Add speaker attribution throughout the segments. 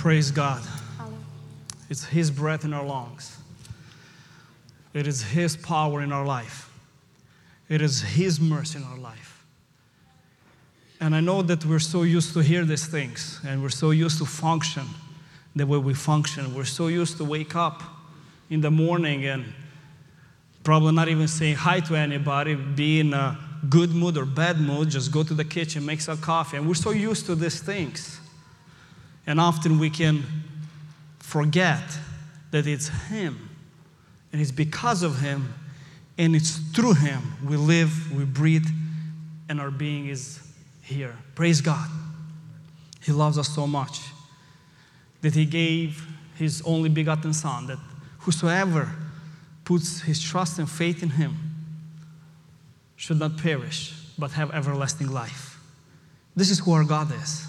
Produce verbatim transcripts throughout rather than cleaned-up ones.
Speaker 1: Praise God.
Speaker 2: Hallelujah.
Speaker 1: It's His breath in our lungs. It is His power in our life. It is His mercy in our life. And I know that we're so used to hear these things, and we're so used to function the way we function. We're so used to wake up in the morning and probably not even saying hi to anybody, be in a good mood or bad mood, just go to the kitchen, make some coffee. And we're so used to these things. And often we can forget that it's Him, and it's because of Him, and it's through Him we live, we breathe, and our being is here. Praise God. He loves us so much that He gave His only begotten Son, that whosoever puts his trust and faith in Him should not perish, but have everlasting life. This is who our God is.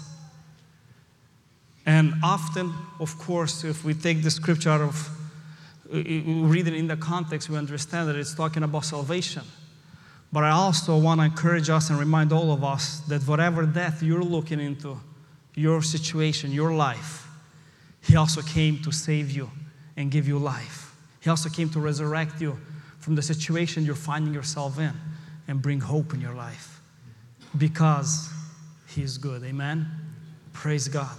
Speaker 1: And often, of course, if we take the scripture out of, read it in the context, we understand that it's talking about salvation. But I also want to encourage us and remind all of us that whatever death you're looking into, your situation, your life, He also came to save you and give you life. He also came to resurrect you from the situation you're finding yourself in and bring hope in your life because He is good. Amen? Praise God.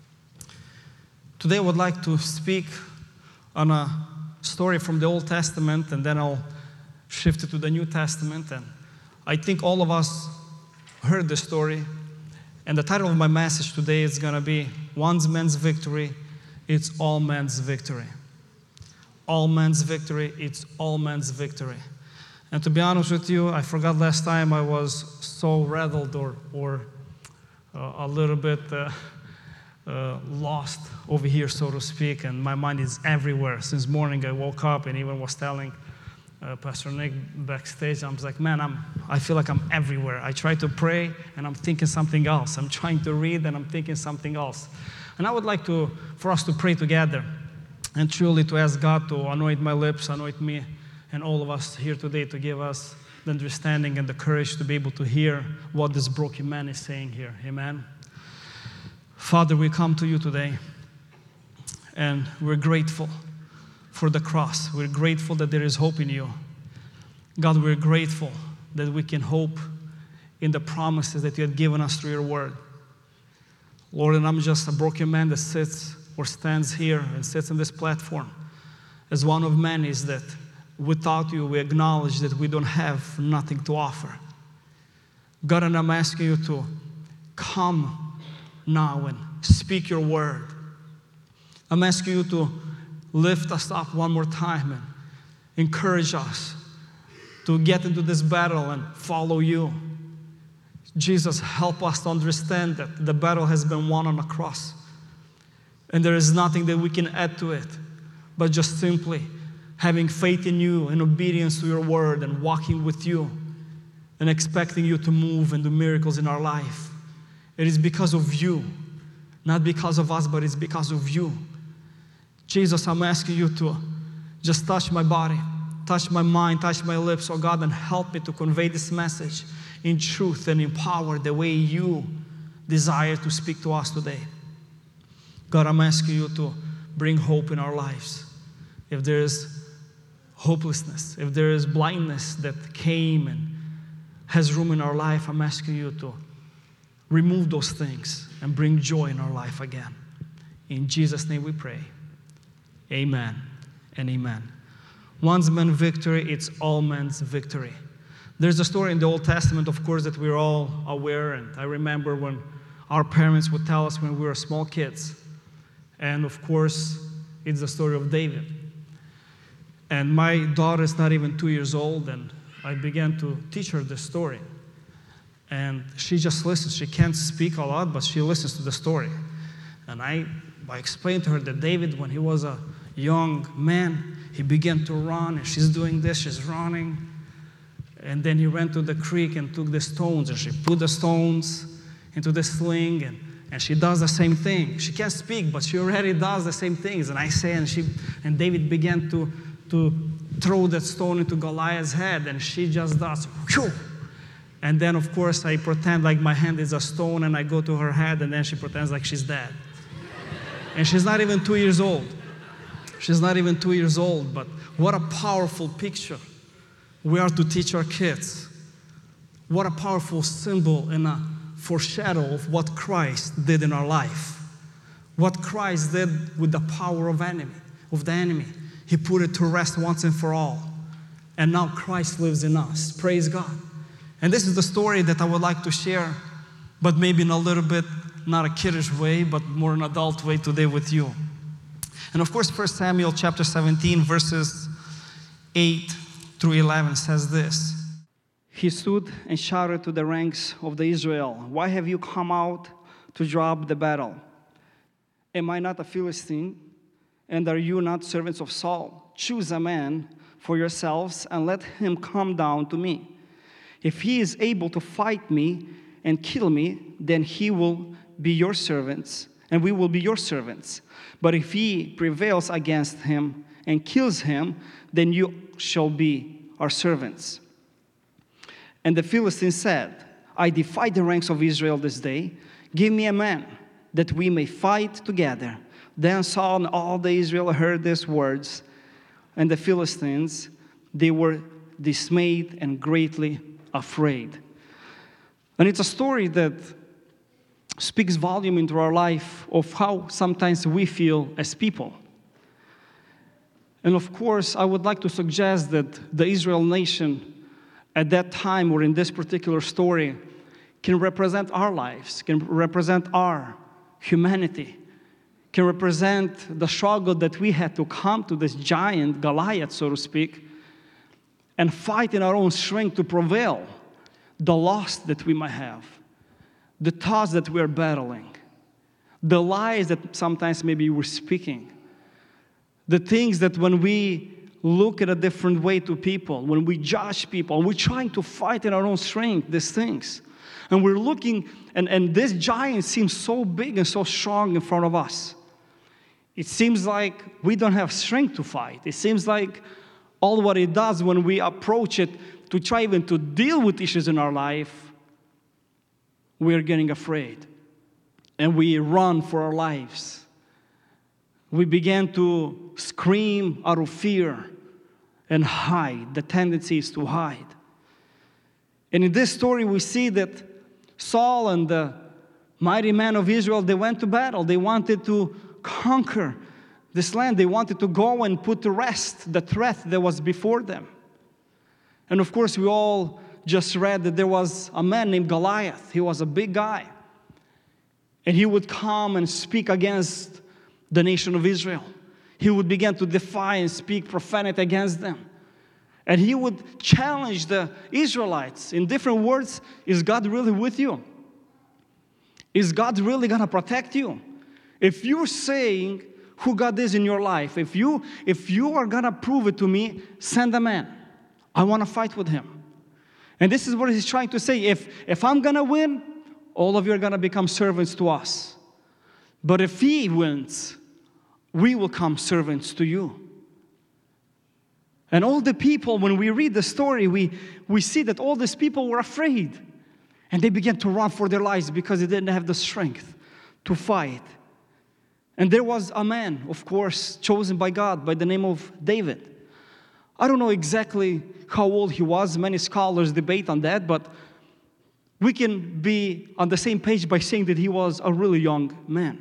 Speaker 1: Today I would like to speak on a story from the Old Testament, and then I'll shift it to the New Testament. And I think all of us heard the story. And the title of my message today is going to be One Man's Victory, It's All Men's Victory. All men's victory, it's all men's victory. And to be honest with you, I forgot last time I was so rattled or, or uh, a little bit uh, uh, lost over here, so to speak, and my mind is everywhere. Since morning I woke up and even was telling uh, Pastor Nick backstage, I was like, man, I'm, I feel like I'm everywhere. I try to pray and I'm thinking something else. I'm trying to read and I'm thinking something else. And I would like to, for us to pray together and truly to ask God to anoint my lips, anoint me, and all of us here today to give us the understanding and the courage to be able to hear what this broken man is saying here. Amen. Father, we come to you today, and we're grateful for the cross. We're grateful that there is hope in you. God, we're grateful that we can hope in the promises that you have given us through your word. Lord, and I'm just a broken man that sits or stands here and sits on this platform as one of many is that without you, we acknowledge that we don't have nothing to offer. God, and I'm asking you to come now and speak your word. I'm asking you to lift us up one more time and encourage us to get into this battle and follow you. Jesus, help us to understand that the battle has been won on the cross. And there is nothing that we can add to it, but just simply having faith in you and obedience to your word and walking with you and expecting you to move and do miracles in our life. It is because of you, not because of us, but it's because of you. Jesus, I'm asking you to just touch my body, touch my mind, touch my lips, oh God, and help me to convey this message in truth and in power the way you desire to speak to us today. God, I'm asking you to bring hope in our lives. If there is hopelessness, if there is blindness that came and has room in our life, I'm asking you to remove those things and bring joy in our life again. In Jesus' name we pray. Amen and amen. One man's victory, it's all men's victory. There's a story in the Old Testament, of course, that we're all aware, and I remember when our parents would tell us when we were small kids. And of course, it's the story of David. And my daughter is not even two years old, and I began to teach her the story. And she just listens. She can't speak a lot, but she listens to the story. And I, I explained to her that David, when he was a young man, he began to run, and she's doing this, she's running. And then he ran to the creek and took the stones, and she put the stones into the sling, and, and she does the same thing. She can't speak, but she already does the same things. And I say, and she, and David began to, to throw that stone into Goliath's head, and she just does, whew. And then, of course, I pretend like my hand is a stone, and I go to her head, and then she pretends like she's dead. And she's not even two years old. She's not even two years old, but what a powerful picture we are to teach our kids. What a powerful symbol and a foreshadow of what Christ did in our life. What Christ did with the power of enemy, of the enemy. He put it to rest once and for all. And now Christ lives in us. Praise God. And this is the story that I would like to share, but maybe in a little bit, not a kiddish way, but more an adult way today with you. And of course, First Samuel chapter seventeen, verses eight through eleven says this. He stood and shouted to the ranks of the Israel, "Why have you come out to drop the battle? Am I not a Philistine? And are you not servants of Saul? Choose a man for yourselves and let him come down to me. If he is able to fight me and kill me, then he will be your servants, and we will be your servants. But if he prevails against him and kills him, then you shall be our servants." And the Philistines said, "I defy the ranks of Israel this day. Give me a man, that we may fight together." Then Saul and all the Israel heard these words, and the Philistines, they were dismayed and greatly afraid. And it's a story that speaks volume into our life of how sometimes we feel as people. And of course, I would like to suggest that the Israel nation at that time, or in this particular story, can represent our lives, can represent our humanity, can represent the struggle that we had to come to this giant, Goliath, so to speak, and fight in our own strength to prevail the loss that we might have, the thoughts that we're battling, the lies that sometimes maybe we're speaking, the things that when we look at a different way to people, when we judge people, we're trying to fight in our own strength, these things. And we're looking, and, and this giant seems so big and so strong in front of us. It seems like we don't have strength to fight. It seems like all what it does when we approach it to try even to deal with issues in our life, we're getting afraid. And we run for our lives. We begin to scream out of fear and hide. The tendency is to hide. And in this story, we see that Saul and the mighty men of Israel, they went to battle. They wanted to conquer this land. They wanted to go and put to rest the threat that was before them. And of course, we all just read that there was a man named Goliath. He was a big guy. And he would come and speak against the nation of Israel. He would begin to defy and speak prophetic against them. And he would challenge the Israelites. In different words, is God really with you? Is God really going to protect you? If you're saying who God is in your life, if you, if you are going to prove it to me, send a man. I want to fight with him. And this is what he's trying to say. If, if I'm going to win, all of you are going to become servants to us. But if he wins, we will come servants to you. And all the people, when we read the story, we, we see that all these people were afraid. And they began to run for their lives because they didn't have the strength to fight. And there was a man, of course, chosen by God by the name of David. I don't know exactly how old he was. Many scholars debate on that, but we can be on the same page by saying that he was a really young man.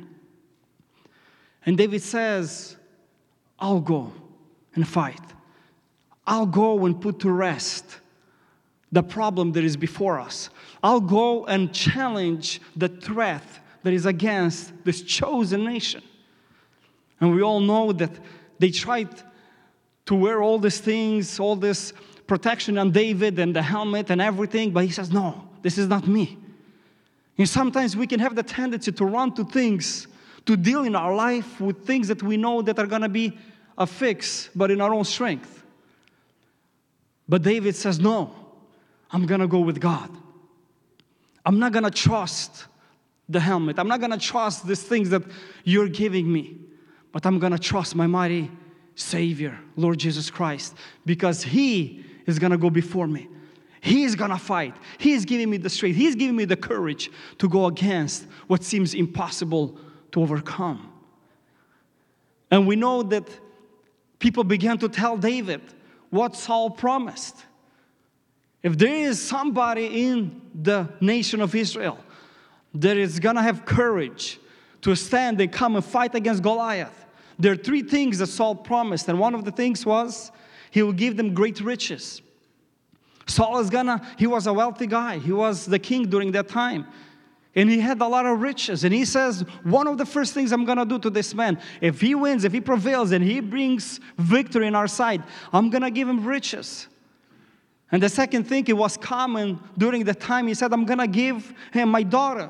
Speaker 1: And David says, I'll go and fight. I'll go and put to rest the problem that is before us. I'll go and challenge the threat that is against this chosen nation. And we all know that they tried to wear all these things, all this protection on David and the helmet and everything, but he says, no, this is not me. And sometimes we can have the tendency to run to things, to deal in our life with things that we know that are going to be a fix, but in our own strength. But David says, no, I'm going to go with God. I'm not going to trust the helmet. I'm not going to trust these things that you're giving me. But I'm going to trust my mighty Savior, Lord Jesus Christ, because He is going to go before me. He is going to fight. He is giving me the strength. He's giving me the courage to go against what seems impossible to overcome. And we know that people began to tell David what Saul promised. If there is somebody in the nation of Israel that is going to have courage to stand and come and fight against Goliath, there are three things that Saul promised. And one of the things was he will give them great riches. Saul is gonna, he was a wealthy guy. He was the king during that time. And he had a lot of riches. And he says, one of the first things I'm going to do to this man, if he wins, if he prevails, and he brings victory in our side, I'm going to give him riches. And the second thing, it was common during the time, he said, I'm going to give him my daughter.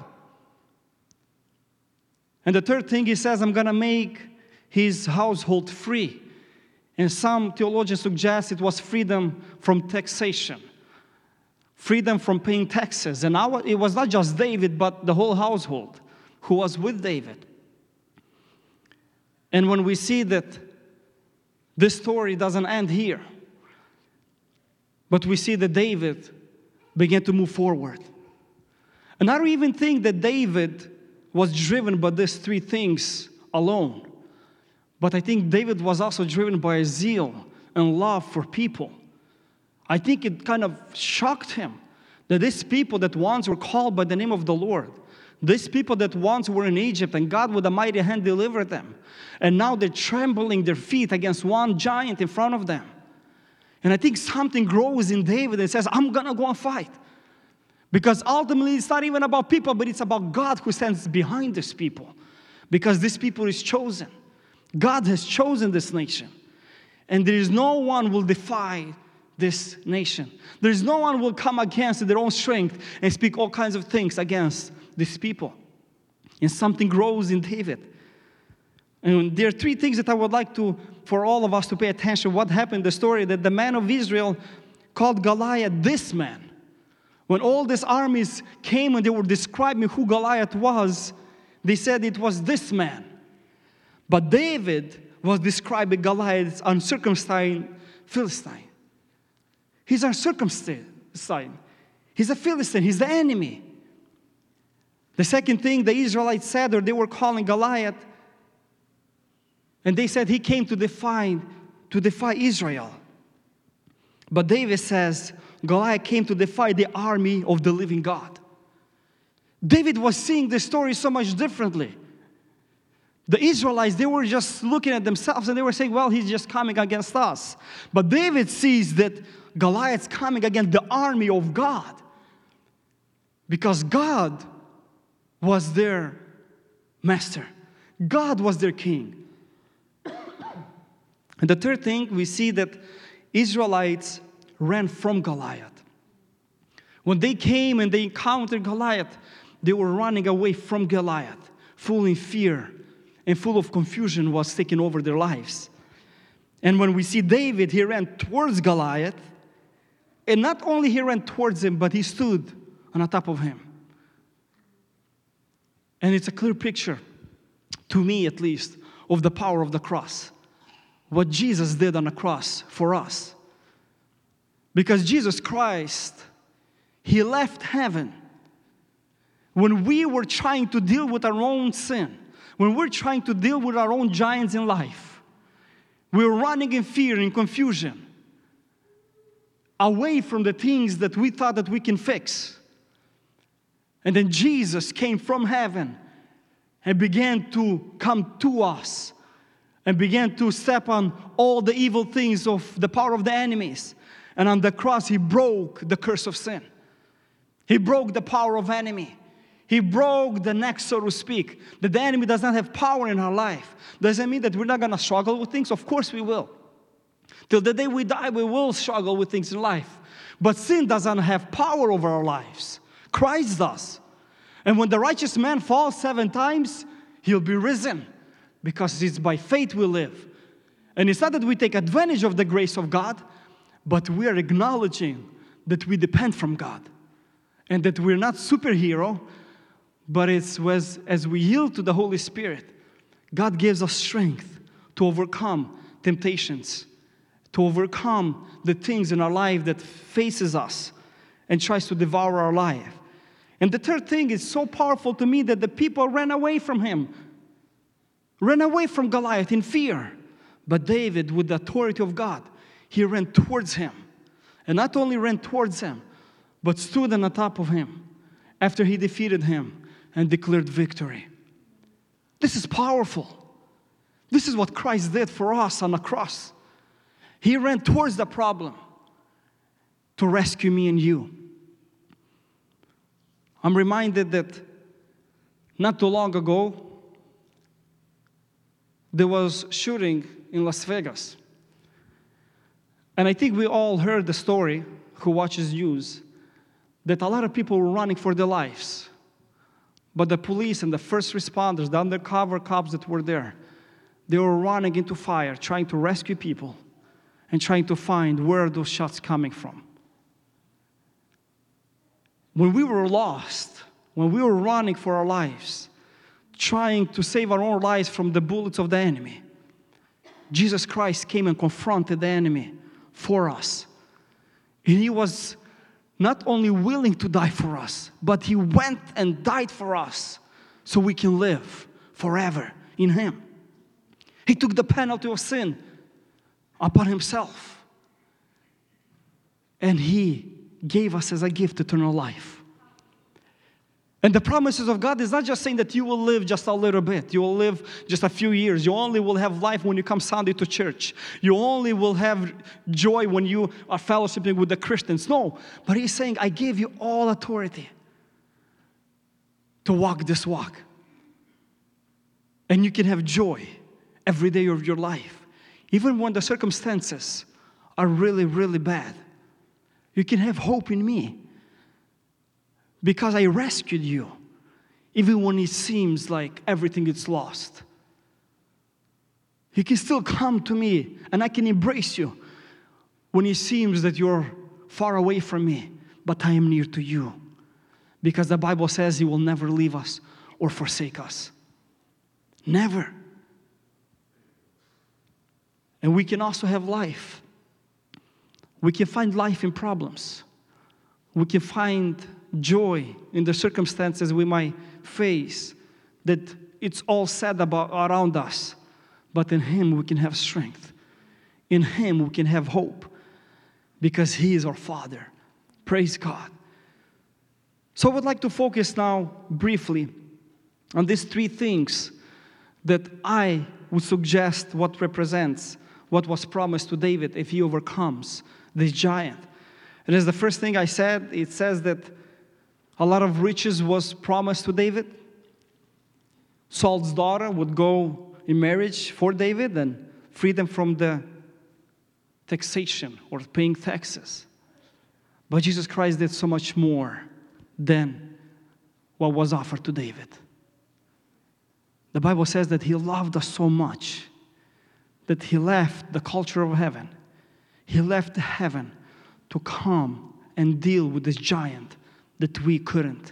Speaker 1: And the third thing, he says, I'm going to make his household free. And some theologians suggest it was freedom from taxation. Freedom from paying taxes. And now it was not just David, but the whole household who was with David. And when we see that this story doesn't end here, but we see that David began to move forward. And I don't even think that David was driven by these three things alone. But I think David was also driven by a zeal and love for people. I think it kind of shocked him that these people that once were called by the name of the Lord, these people that once were in Egypt and God with a mighty hand delivered them, and now they're trembling their feet against one giant in front of them. And I think something grows in David and says, I'm going to go and fight. Because ultimately it's not even about people, but it's about God who stands behind these people. Because this people is chosen. God has chosen this nation. And there is no one who will defy this nation. There is no one who will come against their own strength and speak all kinds of things against these people. And something grows in David. And there are three things that I would like to, for all of us to pay attention. What happened in the story that the man of Israel called Goliath this man. When all these armies came and they were describing who Goliath was, they said it was this man. But David was describing Goliath as uncircumcised Philistine. He's uncircumcised. He's a Philistine. He's the enemy. The second thing the Israelites said, or they were calling Goliath, and they said he came to defy, to defy Israel. But David says Goliath came to defy the army of the living God. David was seeing the story so much differently. The Israelites, they were just looking at themselves and they were saying, well, he's just coming against us. But David sees that Goliath's coming against the army of God. Because God was their master. God was their king. And the third thing, we see that Israelites ran from Goliath. When they came and they encountered Goliath, they were running away from Goliath, full in fear and full of confusion was taking over their lives. And when we see David, he ran towards Goliath, and not only he ran towards him, but he stood on the top of him. And it's a clear picture, to me at least, of the power of the cross. What Jesus did on the cross for us. Because Jesus Christ, he left heaven when we were trying to deal with our own sin, when we're trying to deal with our own giants in life. We were running in fear and confusion, away from the things that we thought that we can fix. And then Jesus came from heaven and began to come to us and began to step on all the evil things of the power of the enemies. And on the cross, he broke the curse of sin. He broke the power of enemy. He broke the neck, so to speak. That the enemy does not have power in our life. Does that mean that we're not going to struggle with things? Of course we will. Till the day we die, we will struggle with things in life. But sin doesn't have power over our lives. Christ does. And when the righteous man falls seven times, he'll be risen. Because it's by faith we live. And it's not that we take advantage of the grace of God, but we are acknowledging that we depend from God. And that we're not superhero, but it's as, as we yield to the Holy Spirit, God gives us strength to overcome temptations, to overcome the things in our life that faces us and tries to devour our life. And the third thing is so powerful to me that the people ran away from him.
Speaker 2: ran away from Goliath in fear. But David, with the authority of God, he ran towards him. And not only ran towards him, but stood on the top of him after he defeated him and declared victory. This is powerful. This is what Christ did for us on the cross. He ran towards the problem to rescue me and you. I'm reminded that not too long ago, there was shooting in Las Vegas. And I think we all heard the story, who watches news, that a lot of people were running for their lives. But the police and the first responders, the undercover cops that were there, they were running into fire, trying to rescue people and trying to find where those shots coming from. When we were lost, when we were running for our lives, trying to save our own lives from the bullets of the enemy, Jesus Christ came and confronted the enemy for us. And He was not only willing to die for us, but He went and died for us so we can live forever in Him. He took the penalty of sin upon Himself. And He gave us as a gift eternal life. And the promises of God is not just saying that you will live just a little bit. You will live just a few years. You only will have life when you come Sunday to church. You only will have joy when you are fellowshipping with the Christians. No, but He's saying, I give you all authority to walk this walk. And you can have joy every day of your life. Even when the circumstances are really, really bad. You can have hope in me. Because I rescued you, even when it seems like everything is lost. You can still come to me, and I can embrace you when it seems that you're far away from me, but I am near to you. Because the Bible says He will never leave us or forsake us. Never. And we can also have life. We can find life in problems. We can find joy in the circumstances we might face, that it's all said about around us. But in Him we can have strength. In Him we can have hope, because He is our Father. Praise God. So I would like to focus now briefly on these three things that I would suggest what represents what was promised to David if he overcomes this giant. And as the first thing I said, it says that a lot of riches was promised to David. Saul's daughter would go in marriage for David and free them from the taxation or paying taxes. But Jesus Christ did so much more than what was offered to David. The Bible says that He loved us so much that He left the culture of heaven. He left heaven to come and deal with this giant that we couldn't.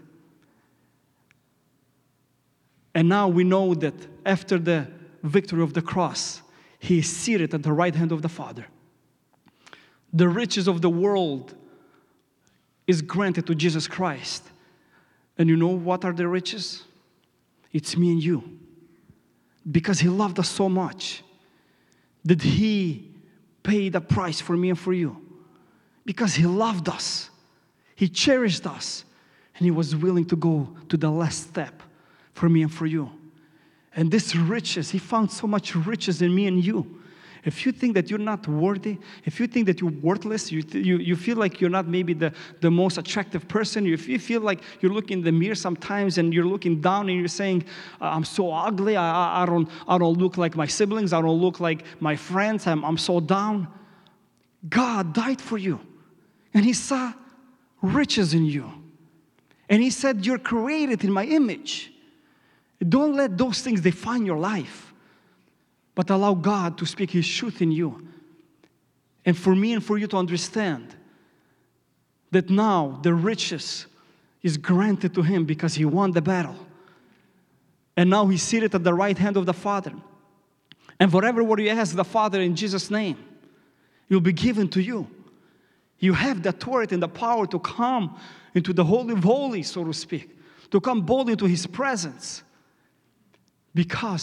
Speaker 2: And now we know that after the victory of the cross, He is seated at the right hand of the Father. The riches of the world is granted to Jesus Christ. And you know what are the riches? It's me and you. Because He loved us so much that He paid a price for me and for you. Because He loved us. He cherished us, and He was willing to go to the last step for me and for you. And this riches, He found so much riches in me and you. If you think that you're not worthy, if you think that you're worthless, you, you, you feel like you're not maybe the, the most attractive person, if you feel like you're looking in the mirror sometimes and you're looking down and you're saying, I'm so ugly, I, I, don't, I don't look like my siblings, I don't look like my friends, I'm, I'm so down. God died for you, and He saw riches in you. And He said, you're created in my image. Don't let those things define your life, but allow God to speak His truth in you. And for me and for you to understand that now the riches is granted to Him because He won the battle. And now He's seated at the right hand of the Father. And whatever what you ask the Father in Jesus' name, it will be given to you. You have the authority and the power to come into the Holy of Holies, so to speak, to come boldly into His presence, because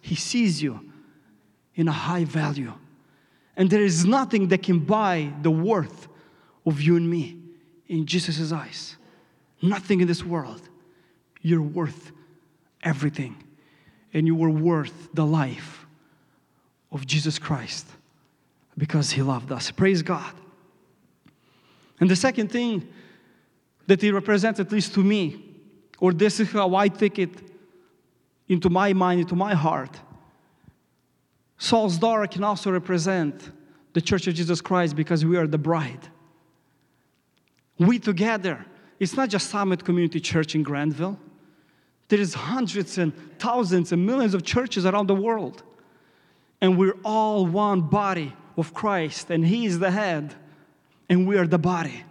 Speaker 2: He sees you in a high value. And there is nothing that can buy the worth of you and me in Jesus' eyes. Nothing in this world. You're worth everything. And you were worth the life of Jesus Christ because He loved us. Praise God. And the second thing that He represents, at least to me, or this is how I take it into my mind, into my heart, Saul's daughter can also represent the Church of Jesus Christ because we are the bride. We together, it's not just Summit Community Church in Granville. There is hundreds and thousands and millions of churches around the world. And we're all one body of Christ, and He is the head, and we are the body.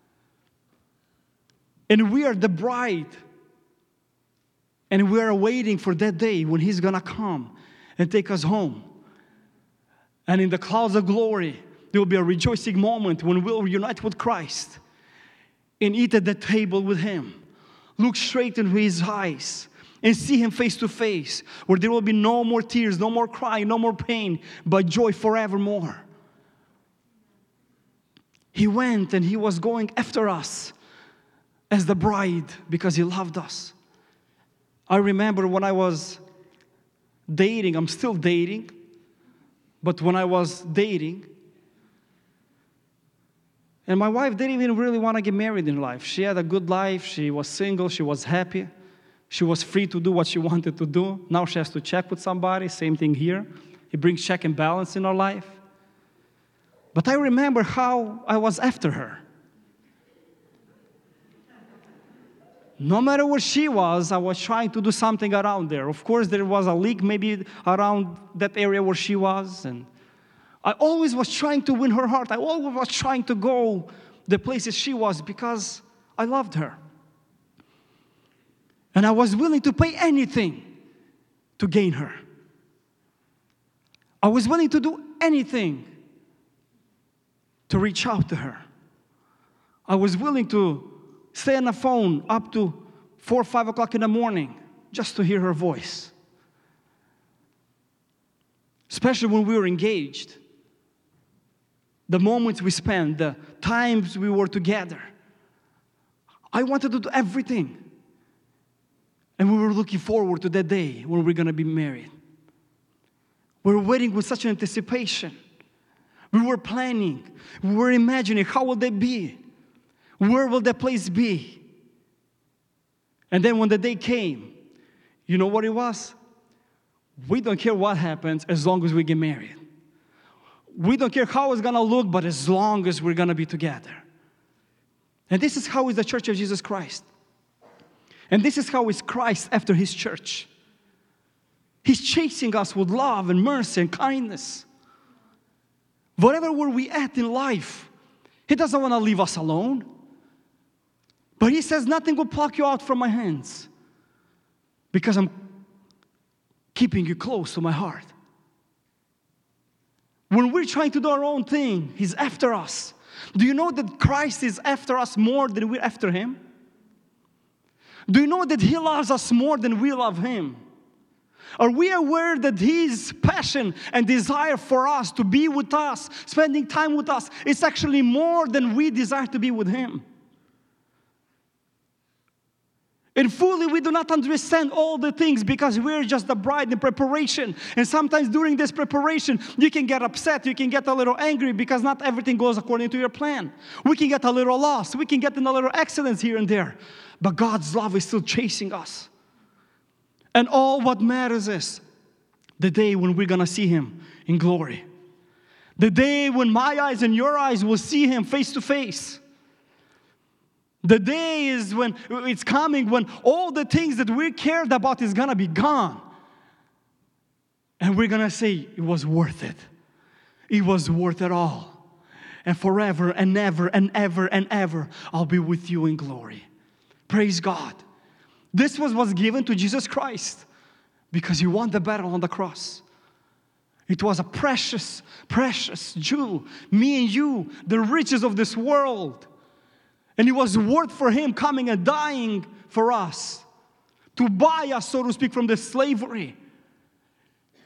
Speaker 2: And we are the bride. And we are waiting for that day when He's going to come and take us home. And in the clouds of glory, there will be a rejoicing moment when we'll unite with Christ and eat at the table with Him. Look straight into His eyes and see Him face to face, where there will be no more tears, no more crying, no more pain, but joy forevermore. He went and He was going after us as the bride because He loved us. I remember when I was dating, I'm still dating, but when I was dating, and my wife didn't even really want to get married in life. She had a good life. She was single. She was happy. She was free to do what she wanted to do. Now she has to check with somebody. Same thing here. It brings check and balance in our life. But I remember how I was after her. No matter where she was, I was trying to do something around there. Of course, there was a leak maybe around that area where she was, and I always was trying to win her heart. I always was trying to go the places she was because I loved her. And I was willing to pay anything to gain her. I was willing to do anything to reach out to her. I was willing to stay on the phone up to four or five o'clock in the morning just to hear her voice. Especially when we were engaged. The moments we spent, the times we were together. I wanted to do everything. And we were looking forward to that day when we're going to be married. We were waiting with such an anticipation. We were planning. We were imagining, how will that be? Where will that place be? And then when the day came, you know what it was? We don't care what happens as long as we get married. We don't care how it's going to look, but as long as we're going to be together. And this is how is the Church of Jesus Christ. And this is how is Christ after His church. He's chasing us with love and mercy and kindness. Whatever where we at in life, He doesn't want to leave us alone. But He says, nothing will pluck you out from my hands because I'm keeping you close to my heart. When we're trying to do our own thing, He's after us. Do you know that Christ is after us more than we're after Him? Do you know that He loves us more than we love Him? Are we aware that His passion and desire for us to be with us, spending time with us, is actually more than we desire to be with Him? And fully we do not understand all the things because we're just the bride in preparation. And sometimes during this preparation, you can get upset, you can get a little angry because not everything goes according to your plan. We can get a little lost, we can get in a little accidents here and there. But God's love is still chasing us. And all what matters is the day when we're going to see Him in glory. The day when my eyes and your eyes will see Him face to face. The day is when it's coming, when all the things that we cared about is going to be gone. And we're going to say, it was worth it. It was worth it all. And forever and ever and ever and ever, I'll be with you in glory. Praise God. This was what's given to Jesus Christ because He won the battle on the cross. It was a precious, precious jewel. Me and you, the riches of this world. And it was worth for Him coming and dying for us. To buy us, so to speak, from the slavery.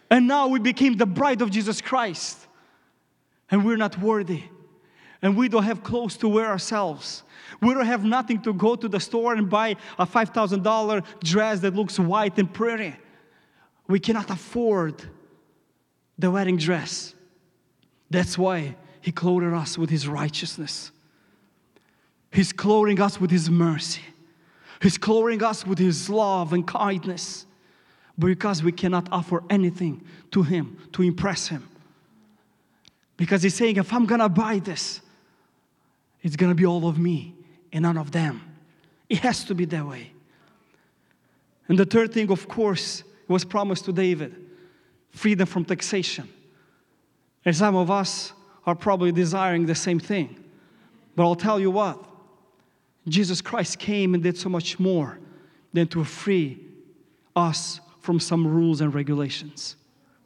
Speaker 2: And now we became the bride of Jesus Christ. And we're not worthy. And we don't have clothes to wear ourselves. We don't have nothing to go to the store and buy a five thousand dollars dress that looks white and pretty. We cannot afford the wedding dress. That's why He clothed us with His righteousness. He's clothing us with His mercy. He's clothing us with His love and kindness. Because we cannot offer anything to Him to impress Him. Because He's saying, if I'm going to buy this, it's going to be all of me and none of them. It has to be that way. And the third thing, of course, was promised to David. Freedom from taxation. And some of us are probably desiring the same thing. But I'll tell you what. Jesus Christ came and did so much more than to free us from some rules and regulations.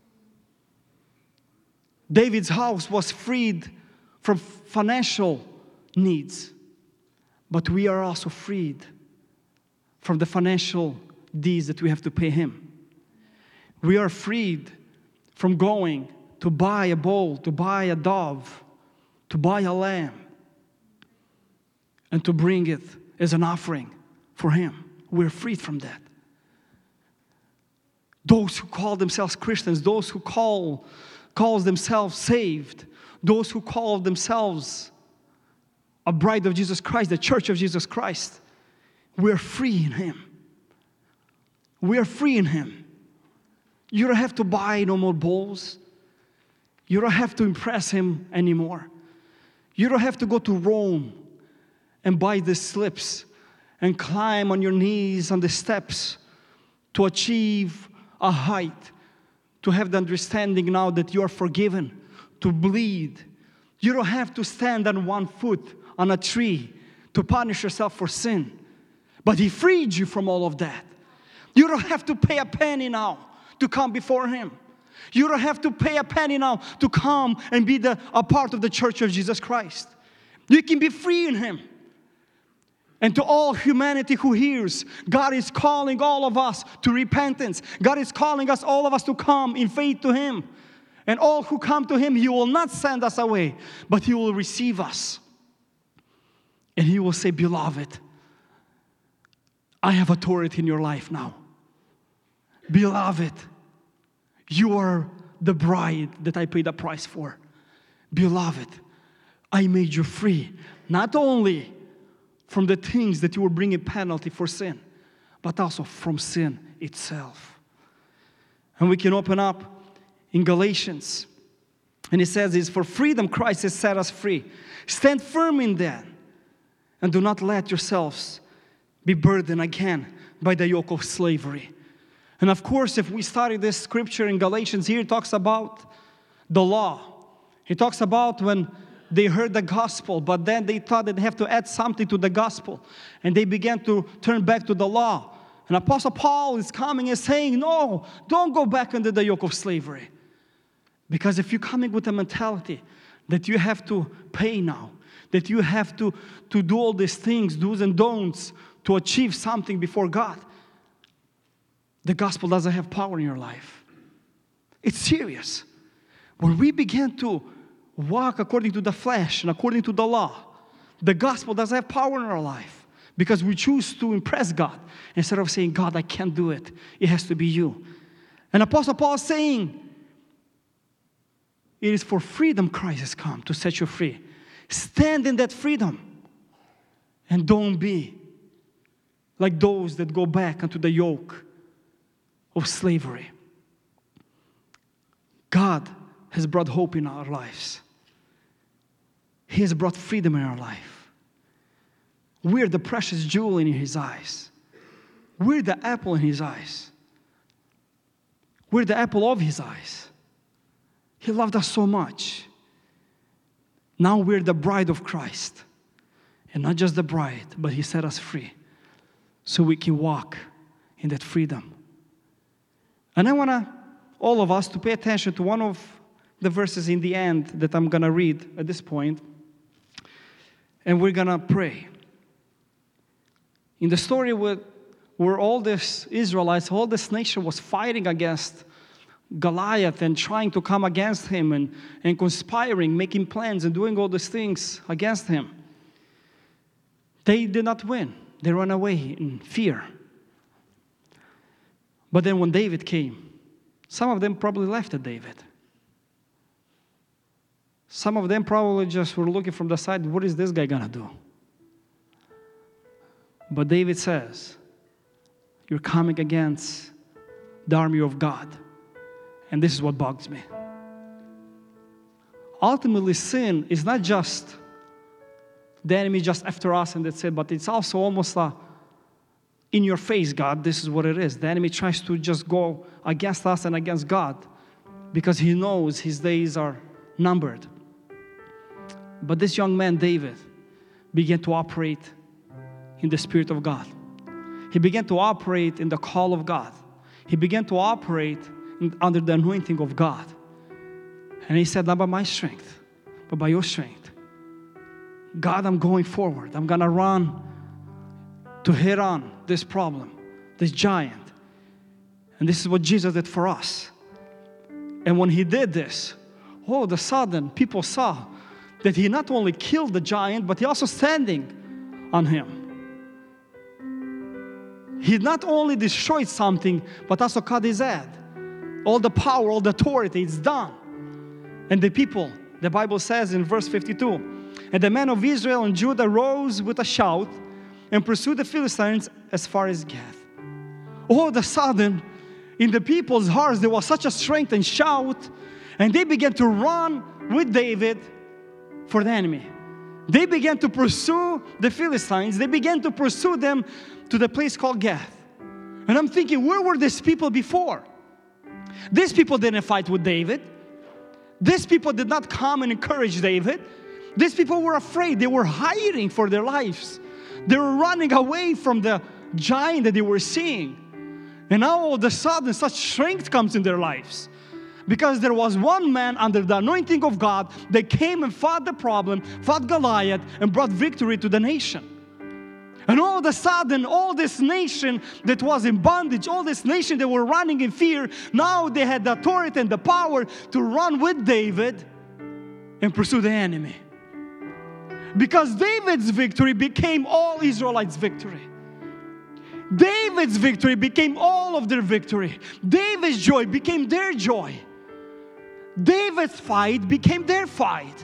Speaker 2: David's house was freed from financial needs. But we are also freed from the financial deeds that we have to pay Him. We are freed from going to buy a bull, to buy a dove, to buy a lamb, and to bring it as an offering for Him. We're freed from that. Those who call themselves Christians, those who call calls themselves saved, those who call themselves a bride of Jesus Christ, the church of Jesus Christ, we're free in Him. We're free in Him. You don't have to buy no more bowls. You don't have to impress Him anymore. You don't have to go to Rome and buy the slips and climb on your knees on the steps to achieve a height, to have the understanding now that you are forgiven, to bleed. You don't have to stand on one foot on a tree to punish yourself for sin. But He freed you from all of that. You don't have to pay a penny now to come before Him. You don't have to pay a penny now to come and be the, a part of the church of Jesus Christ. You can be free in Him. And to all humanity who hears, God is calling all of us to repentance. God is calling us, all of us, to come in faith to Him. And all who come to Him, He will not send us away, but He will receive us. And He will say, beloved, I have authority in your life now. Beloved, you are the bride that I paid a price for. Beloved, I made you free. Not only from the things that you were bringing penalty for sin, but also from sin itself. And we can open up in Galatians. And it says this, for freedom Christ has set us free. Stand firm in that. And do not let yourselves be burdened again by the yoke of slavery. And of course, if we study this scripture in Galatians here, it talks about the law. It talks about when they heard the gospel, but then they thought that they have to add something to the gospel. And they began to turn back to the law. And Apostle Paul is coming and saying, no, don't go back under the yoke of slavery. Because if you're coming with a mentality that you have to pay now, that you have to, to do all these things, do's and don'ts, to achieve something before God, the gospel doesn't have power in your life. It's serious. When we begin to walk according to the flesh and according to the law, the gospel doesn't have power in our life because we choose to impress God instead of saying, God, I can't do it. It has to be you. And Apostle Paul is saying, it is for freedom Christ has come to set you free. Stand in that freedom and don't be like those that go back into the yoke of slavery. God has brought hope in our lives. He has brought freedom in our life. We're the precious jewel in His eyes. We're the apple in His eyes. We're the apple of His eyes. He loved us so much. Now we're the bride of Christ. And not just the bride, but He set us free so we can walk in that freedom. And I want to, all of us, to pay attention to one of the verses in the end that I'm going to read at this point. And we're going to pray. In the story where, where all this Israelites, all this nation was fighting against Goliath and trying to come against him and, and conspiring, making plans and doing all these things against him. They did not win. They ran away in fear. But then when David came, some of them probably left at David. Some of them probably just were looking from the side, what is this guy gonna do? But David says, you're coming against the army of God. And this is what bugs me. Ultimately, sin is not just the enemy just after us and that's it, but it's also almost a in your face, God, this is what it is. The enemy tries to just go against us and against God because he knows his days are numbered. But this young man, David, began to operate in the Spirit of God. He began to operate in the call of God. He began to operate in, under the anointing of God. And he said, not by my strength, but by your strength. God, I'm going forward. I'm going to run to hit on this problem, this giant. And this is what Jesus did for us. And when he did this, all of a sudden, people saw that he not only killed the giant, but he also standing on him. He not only destroyed something, but also cut his head. All the power, all the authority, it's done. And the people, the Bible says in verse fifty-two, and the men of Israel and Judah rose with a shout and pursued the Philistines as far as Gath. All of a sudden, in the people's hearts, there was such a strength and shout, and they began to run with David for the enemy. They began to pursue the Philistines. They began to pursue them to the place called Gath. And I'm thinking, where were these people before? These people didn't fight with David. These people did not come and encourage David. These people were afraid. They were hiding for their lives. They were running away from the giant that they were seeing. And now all of a sudden, such strength comes in their lives. Because there was one man under the anointing of God that came and fought the problem, fought Goliath, and brought victory to the nation. And all of a sudden, all this nation that was in bondage, all this nation that were running in fear, now they had the authority and the power to run with David and pursue the enemy. Because David's victory became all Israelites' victory. David's victory became all of their victory. David's joy became their joy. David's fight became their fight.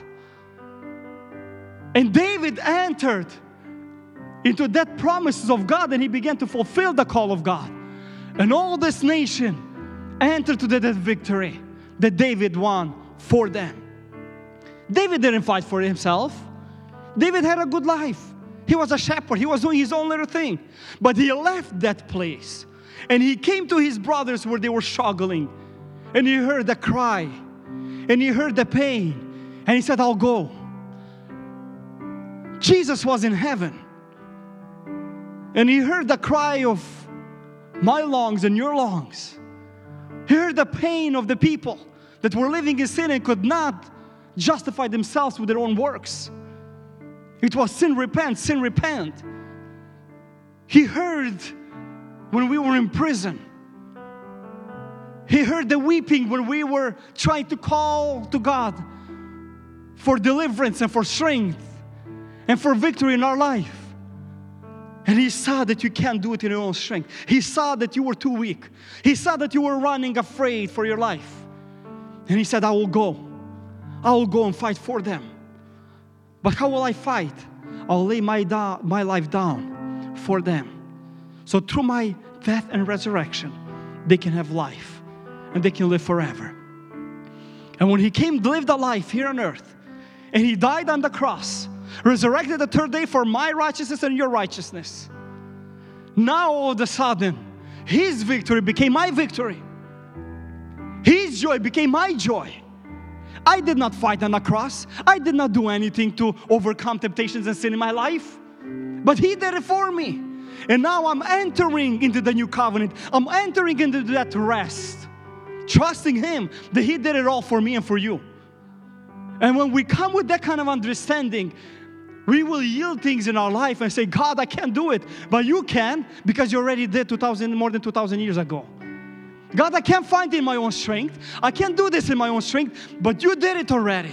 Speaker 2: And David entered into that promises of God, and he began to fulfill the call of God. And all this nation entered to that victory that David won for them. David didn't fight for himself. David had a good life. He was a shepherd. He was doing his own little thing. But he left that place. And he came to his brothers where they were struggling. And he heard the cry. And he heard the pain. And he said, I'll go. Jesus was in heaven. And he heard the cry of my lungs and your lungs. He heard the pain of the people that were living in sin and could not justify themselves with their own works. It was sin, repent, sin, repent. He heard when we were in prison. He heard the weeping when we were trying to call to God for deliverance and for strength and for victory in our life. And He saw that you can't do it in your own strength. He saw that you were too weak. He saw that you were running afraid for your life. And He said, I will go. I will go and fight for them. But how will I fight? I'll lay my, da- my life down for them. So through my death and resurrection, they can have life. And they can live forever. And when He came, lived a life here on earth, and He died on the cross, resurrected the third day for my righteousness and your righteousness. Now all of a sudden, His victory became my victory. His joy became my joy. I did not fight on the cross. I did not do anything to overcome temptations and sin in my life. But He did it for me. And now I'm entering into the new covenant. I'm entering into that rest. Trusting Him that He did it all for me and for you. And when we come with that kind of understanding, we will yield things in our life and say, God, I can't do it. But you can, because you already did two thousand, more than two thousand years ago. God, I can't find it in my own strength. I can't do this in my own strength, but you did it already.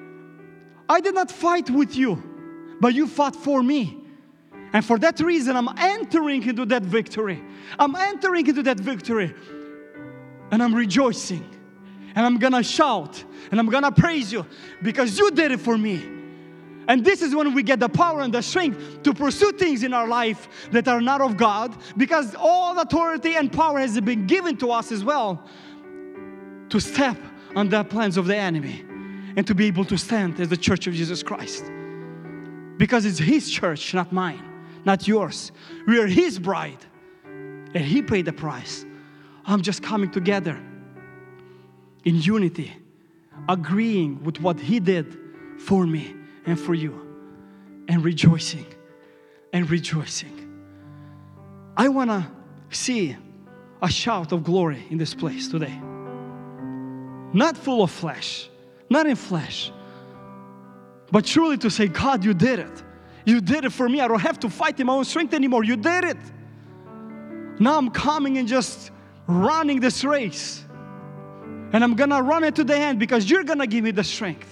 Speaker 2: I did not fight with you, but you fought for me. And for that reason, I'm entering into that victory. I'm entering into that victory. And I'm rejoicing. And I'm gonna shout. And I'm gonna praise you because you did it for me. And this is when we get the power and the strength to pursue things in our life that are not of God, because all authority and power has been given to us as well to step on the plans of the enemy and to be able to stand as the church of Jesus Christ. Because it's His church, not mine, not yours. We are His bride and He paid the price. I'm just coming together in unity, agreeing with what He did for me and for you, and rejoicing, and rejoicing. I want to see a shout of glory in this place today. Not full of flesh, not in flesh, but truly to say, God, you did it. You did it for me. I don't have to fight in my own strength anymore. You did it. Now I'm coming and just running this race. And I'm going to run it to the end because you're going to give me the strength.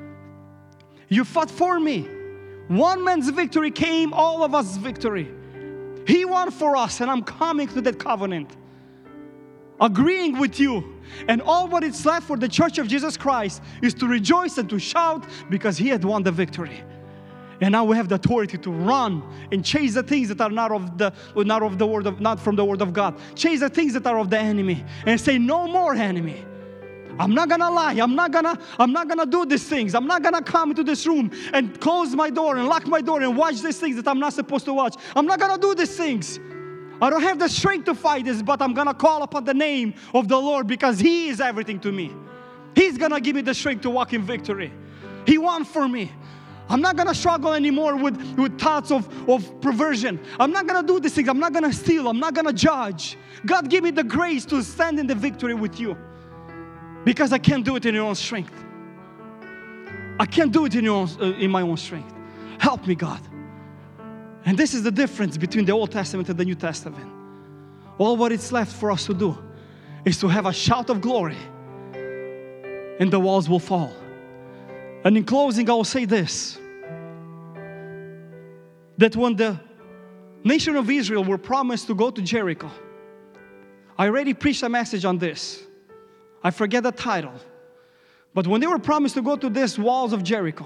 Speaker 2: You fought for me. One man's victory came, all of us victory. He won for us, and I'm coming to that covenant, agreeing with you. And all what it's left for the church of Jesus Christ is to rejoice and to shout because He had won the victory. And now we have the authority to run and chase the things that are not of the not of the word of not from the word of God. Chase the things that are of the enemy and say, no more enemy. I'm not gonna lie. I'm not gonna, I'm not gonna do these things. I'm not gonna come into this room and close my door and lock my door and watch these things that I'm not supposed to watch. I'm not gonna do these things. I don't have the strength to fight this, but I'm gonna call upon the name of the Lord because He is everything to me. He's gonna give me the strength to walk in victory. He won for me. I'm not gonna struggle anymore with, with thoughts of, of perversion. I'm not gonna do these things. I'm not gonna steal. I'm not gonna judge. God, give me the grace to stand in the victory with you. Because I can't do it in your own strength. I can't do it in, your own, uh, in my own strength. Help me, God. And this is the difference between the Old Testament and the New Testament. All what it's left for us to do is to have a shout of glory, and the walls will fall. And in closing, I will say this, that when the nation of Israel were promised to go to Jericho, I already preached a message on this. I forget the title. But when they were promised to go to these walls of Jericho,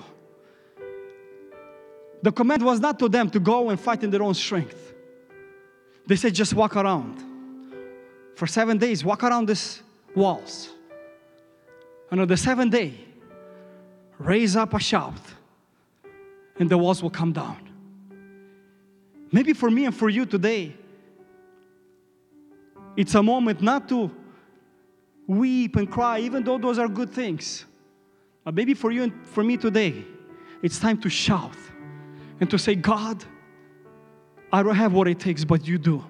Speaker 2: the command was not to them to go and fight in their own strength. They said, just walk around. For seven days, walk around these walls. And on the seventh day, raise up a shout, and the walls will come down. Maybe for me and for you today, it's a moment not to weep and cry, even though those are good things. But maybe for you and for me today, it's time to shout and to say, God, I don't have what it takes, but you do.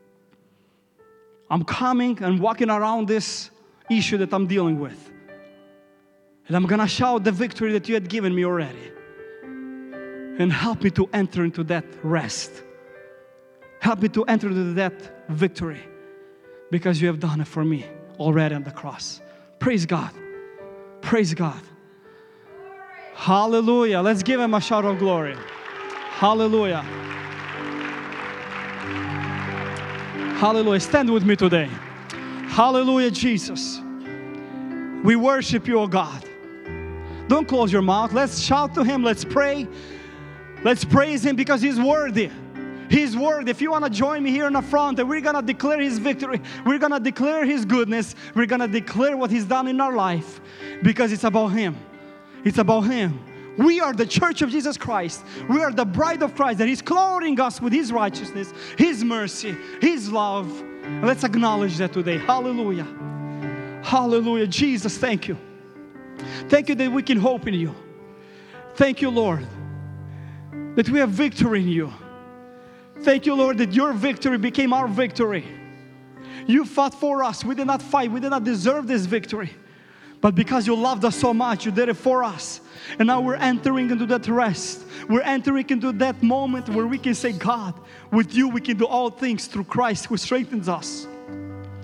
Speaker 2: I'm coming and walking around this issue that I'm dealing with. And I'm going to shout the victory that you had given me already. And help me to enter into that rest. Help me to enter into that victory because you have done it for me already on the cross. Praise God. Praise God. Hallelujah. Let's give Him a shout of glory. Hallelujah. Hallelujah. Stand with me today. Hallelujah, Jesus. We worship you, oh God. Don't close your mouth. Let's shout to Him. Let's pray. Let's praise Him because He's worthy. His word. If you want to join me here in the front, and we're going to declare His victory. We're going to declare His goodness. We're going to declare what He's done in our life because it's about Him. It's about Him. We are the church of Jesus Christ. We are the bride of Christ, that He's clothing us with His righteousness, His mercy, His love. Let's acknowledge that today. Hallelujah. Hallelujah. Jesus, thank you. Thank you that we can hope in you. Thank you, Lord, that we have victory in you. Thank you, Lord, that your victory became our victory. You fought for us. We did not fight. We did not deserve this victory. But because you loved us so much, you did it for us. And now we're entering into that rest. We're entering into that moment where we can say, God, with you we can do all things through Christ who strengthens us.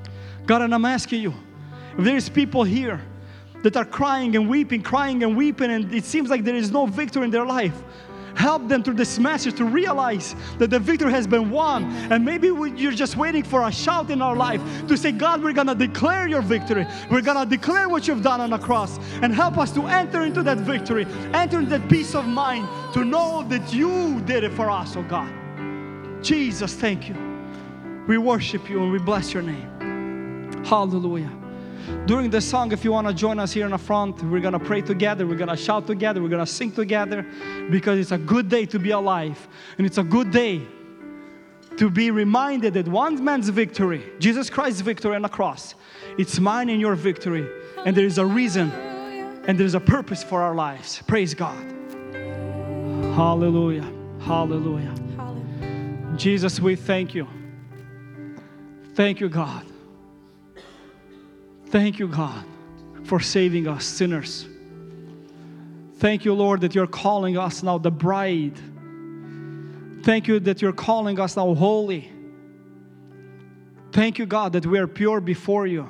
Speaker 2: God, and I'm asking you, if there's people here that are crying and weeping, crying and weeping, and it seems like there is no victory in their life, help them through this message to realize that the victory has been won. And maybe we, you're just waiting for a shout in our life to say, God, we're going to declare your victory. We're going to declare what you've done on the cross, and help us to enter into that victory, enter into that peace of mind, to know that you did it for us, oh God. Jesus, thank you. We worship you and we bless your name. Hallelujah. During this song, if you want to join us here in the front, we're going to pray together, we're going to shout together, we're going to sing together, because it's a good day to be alive. And it's a good day to be reminded that one man's victory, Jesus Christ's victory on the cross, it's mine and your victory. And there is a reason and there is a purpose for our lives. Praise God. Hallelujah. Hallelujah. Hallelujah. Jesus, we thank you. Thank you, God. Thank you, God, for saving us sinners. Thank you, Lord, that you're calling us now the bride. Thank you that you're calling us now holy. Thank you, God, that we are pure before you.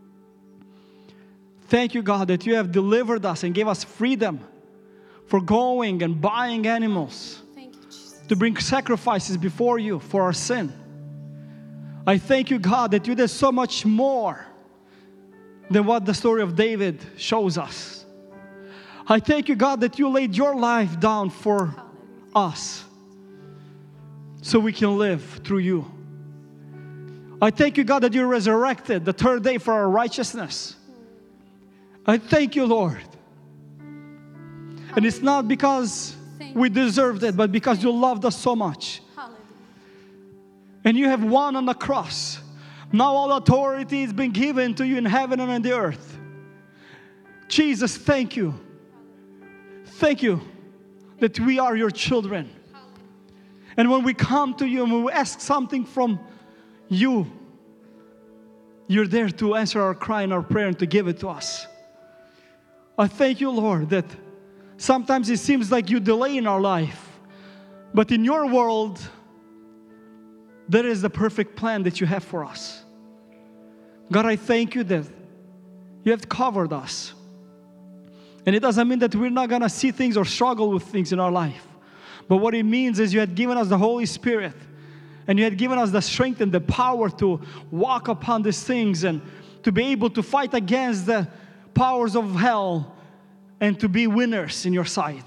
Speaker 2: Thank you, God, that you have delivered us and gave us freedom for going and buying animals.
Speaker 3: Thank you, Jesus.
Speaker 2: To bring sacrifices before you for our sin. I thank you, God, that you did so much more than what the story of David shows us. I thank you, God, that you laid your life down for us so we can live through you. I thank you, God, that you resurrected the third day for our righteousness. I thank you, Lord. And it's not because we deserved it, but because you loved us so much. And you have won on the cross. Now all authority has been given to you in heaven and on the earth. Jesus, thank you. Thank you that we are your children. And when we come to you and when we ask something from you, you're there to answer our cry and our prayer and to give it to us. I thank you, Lord, that sometimes it seems like you delay in our life. But in your world, there is the perfect plan that you have for us. God, I thank you that you have covered us. And it doesn't mean that we're not going to see things or struggle with things in our life. But what it means is you had given us the Holy Spirit. And you had given us the strength and the power to walk upon these things and to be able to fight against the powers of hell and to be winners in your sight.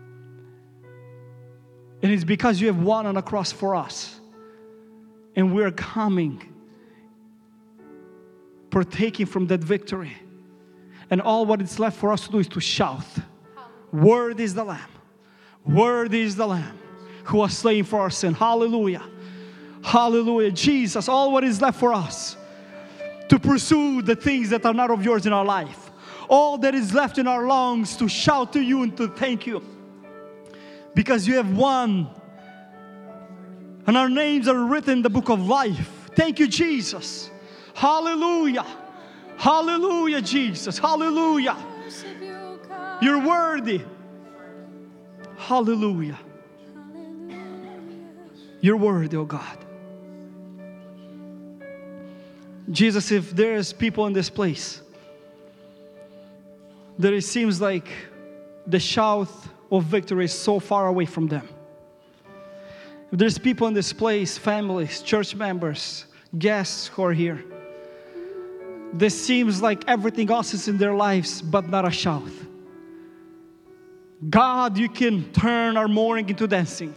Speaker 2: And it's because you have won on the cross for us. And we're coming, partaking from that victory. And all what is left for us to do is to shout, worthy is the Lamb, worthy is the Lamb who was slain for our sin. Hallelujah. Hallelujah. Jesus, all what is left for us to pursue the things that are not of yours in our life. All that is left in our lungs to shout to you and to thank you. Because you have won. And our names are written in the book of life. Thank you, Jesus. Hallelujah. Hallelujah, Jesus. Hallelujah. You're worthy. Hallelujah. You're worthy, oh God. Jesus, if there's people in this place that it seems like the shout of victory is so far away from them. If there's people in this place, families, church members, guests who are here, this seems like everything else is in their lives but not a shout. God, you can turn our mourning into dancing.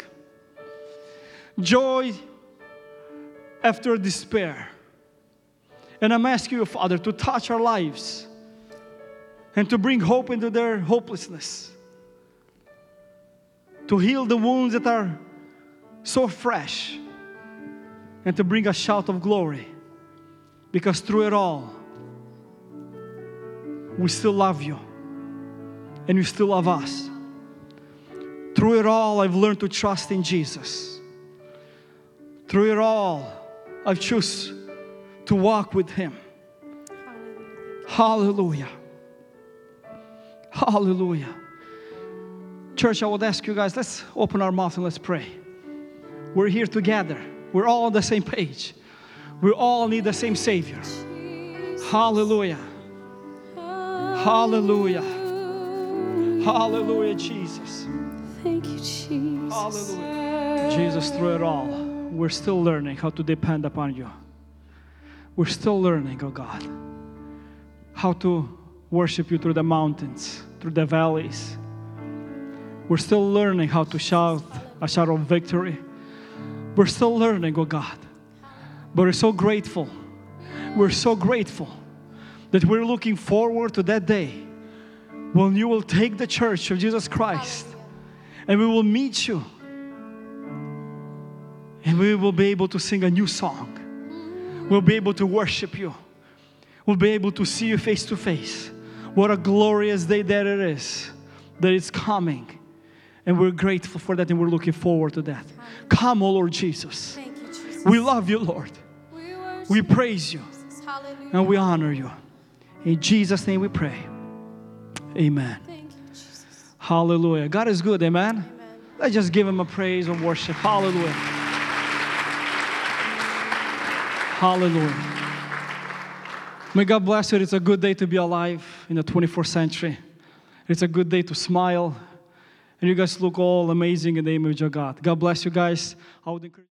Speaker 2: Joy after despair. And I'm asking you, Father, to touch our lives and to bring hope into their hopelessness. To heal the wounds that are so fresh and to bring a shout of glory, because through it all we still love you and you still love us. Through it all I've learned to trust in Jesus. Through it all I choose to walk with Him. Hallelujah. Hallelujah. Church, I would ask you guys, let's open our mouth and let's pray. We're here together. We're all on the same page. We all need the same Savior. Hallelujah. Hallelujah. Hallelujah, Jesus.
Speaker 3: Thank you, Jesus.
Speaker 2: Hallelujah. Jesus, through it all, we're still learning how to depend upon you. We're still learning, oh God, how to worship you through the mountains, through the valleys. We're still learning how to shout a shout of victory. We're still learning, oh God. But we're so grateful. We're so grateful that we're looking forward to that day when you will take the church of Jesus Christ and we will meet you and we will be able to sing a new song. We'll be able to worship you. We'll be able to see you face to face. What a glorious day that it is, that it's coming. And we're grateful for that and we're looking forward to that. Come, O Lord Jesus.
Speaker 3: Thank you, Jesus.
Speaker 2: We love you, Lord.
Speaker 3: We worship
Speaker 2: We praise you
Speaker 3: Jesus. Hallelujah.
Speaker 2: and we honor you. In Jesus' name we pray. Amen.
Speaker 3: Thank you, Jesus.
Speaker 2: Hallelujah. God is good, amen?
Speaker 3: Amen.
Speaker 2: Let's just give Him a praise and worship. Hallelujah. Hallelujah. May God bless you. It's a good day to be alive in the twenty-first century. It's a good day to smile. And you guys look all amazing in the image of God. God bless you guys. I would encourage